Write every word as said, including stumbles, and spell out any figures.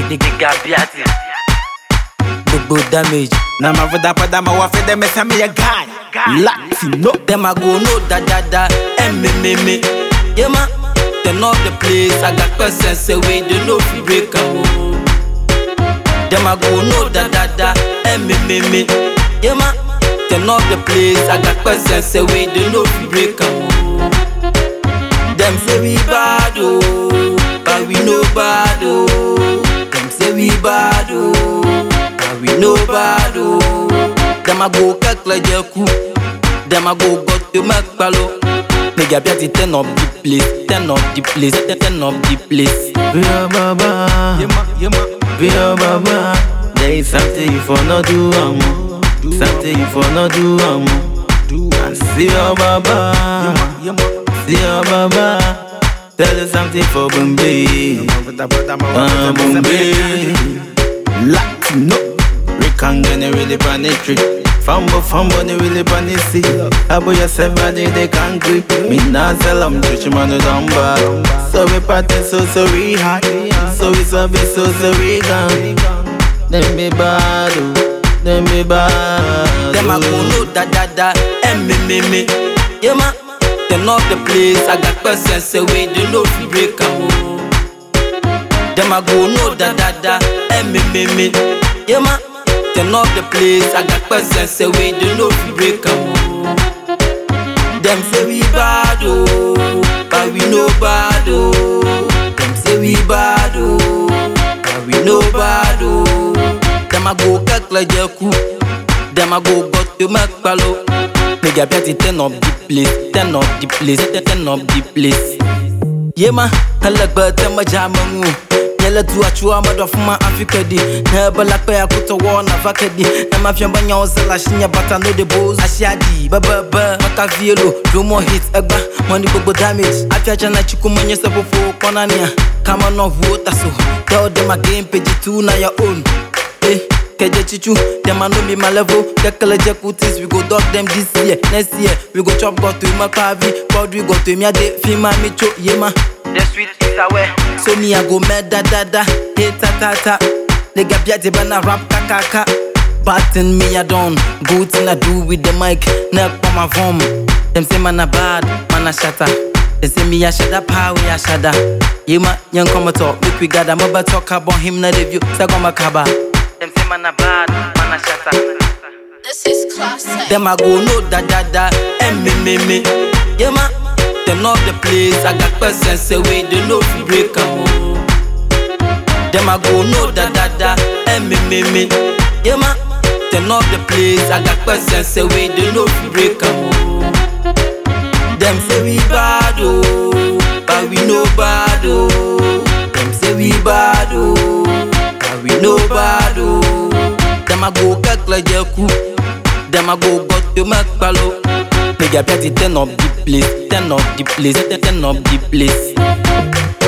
the gabiati. Bobo damage. Na ma voda pada ma wa fe dem me me a guy. Latino. Them I go no da da da. M M M. Yeah ma. Turn off the place. I got questions say we don't know if we break up. Them I go no da da da. M M M. Yeah ma. Turn off the place. I got questions say we don't know if we break up. Them say we bad oh, but we no bad oh. Them say we bad oh, but we no bad oh. Them a go kakla jeku, them a go got to makbalo. Nigga better turn up the place, turn up the place, turn up the place. Via Baba, Via Baba. There is something you for not do amo, something you for not do amo. I see your Baba, see your Baba. Tell you something for Bombay, ah Bombay. Latino. Rikangane really panitri, Fambo Fambo ne really panisi. Abo yourself body they can't grip. Me nah sell am church man no dumba. So we party so so we hot, so we so be so so we gone. Them be bad, oh, them be bad. Them a go no da da da, M M M. Yeah ma, turn off the place. I got questions say we don't know if we break up. Them a go no da da da, M M M. Yeah ma, turn off the place. I got questions say we don't know if we break up. Them say we bad oh, but we no bad oh. Them say we bad oh, but we no bad oh. Them a go kakla jeku, them a go got to makbalo. Nigga better turn up the place, turn up the place, turn up the place. Yeah ma, I like but I'm a jamu. Yella to a chua mother of my Africa di. Never like pay a put a war na vakadi. Na mafia banya ozela shinya but I know the bows. Ashadi, baba ba, makavielo, do more hits, eba, money bobo damage. Afia chana chikumanya sabo for konania. Come on off water so. Tell them again page two na your own. Eh, Keje chichu, them a know me my level. Kekele jekutis, we go dog them this year. Next year, we go chop got to my kavi. But we go to me a day, fima me cho, yema. The sweet is away. So me a go mad da da da, hey ta ta ta. Nigga biati bana rap kakaka. Batten me a don, good thing I do with the mic. Neck on my vom. Them say man a bad, man a shatter. They say me a shada power, a shada. Yema, young come talk, make we gather. Maba talk about him na review, sagoma kaba. Them say man a bad, man a shatter. This is classic. Them a go no da da da, M M M. Yeah ma, turn off the place. I got questions say we don't know if we break up. Them a go no da da da, M M M. Yeah ma, turn off the place. I got questions say we don't know if we break up. Them say we bad oh, but we no bad oh. Them say we bad oh, but we no bad oh. Them a go kakla jeku, them a go got to makbalo. Nigga better turn up the place, turn up the place, turn up the place.